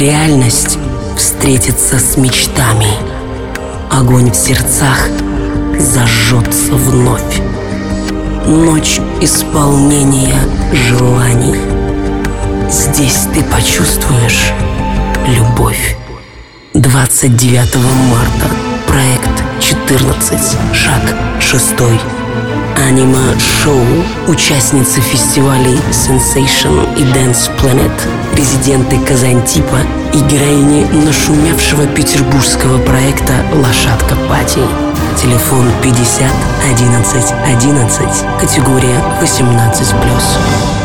Реальность встретится с мечтами. Огонь в сердцах зажжется вновь. Ночь исполнения желаний. Здесь ты почувствуешь любовь. 29 марта. Проект 14. Шаг 6. Анима-шоу. Участницы фестивалей Sensation и Dance Planet, резиденты Казантипа и героини нашумевшего петербургского проекта «Лошадка Пати». Телефон 50 11 11, категория 18+.